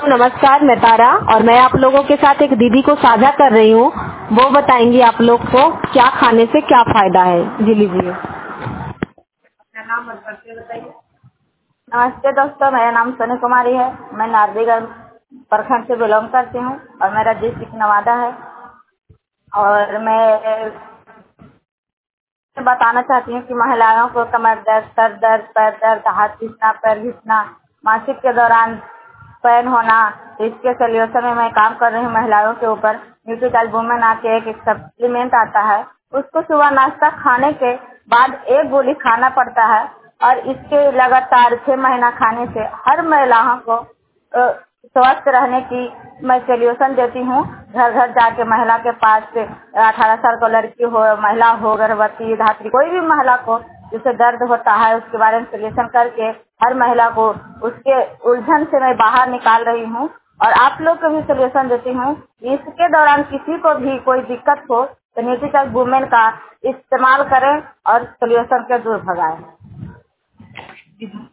नमस्कार, मैं तारा और मैं आप लोगों के साथ एक दीदी को साझा कर रही हूँ। वो बताएंगी आप लोग को क्या खाने से क्या फायदा है। जी लीजिए। अपना नाम और परिचय बताइए। नमस्ते दोस्तों, मेरा नाम सोनी कुमारी है। मैं नारदीगंज प्रखंड से बिलोंग करती हूँ और मेरा डिस्ट्रिक्ट नवादा है। और मैं बताना चाहती हूँ कि महिलाओं को कमर दर्द, सर दर्द, पैर दर्द, हाथ घिसना, पैर घिसना, मासिक के दौरान पैन होना, इसके सोल्यूशन में मैं काम कर रही हूँ महिलाओं के ऊपर। न्यूट्रीचार्ज वुमेन आके एक सप्लीमेंट आता है, उसको सुबह नाश्ता खाने के बाद एक गोली खाना पड़ता है और इसके लगातार 6 महीना खाने से हर महिलाओं को स्वस्थ रहने की मैं सोल्यूशन देती हूँ। घर घर जाके महिला के पास से 18 साल को लड़की हो, महिला हो, गर्भवती, धात्री, कोई भी महिला को जिसे दर्द होता है उसके बारे में सोल्यूशन करके हर महिला को उसके उलझन से मैं बाहर निकाल रही हूँ और आप लोग को भी सोल्यूशन देती हूँ। इसके दौरान किसी को भी कोई दिक्कत हो तो न्यूट्रीचार्ज वुमेन का इस्तेमाल करें और सोल्यूशन के दूर भगाएं।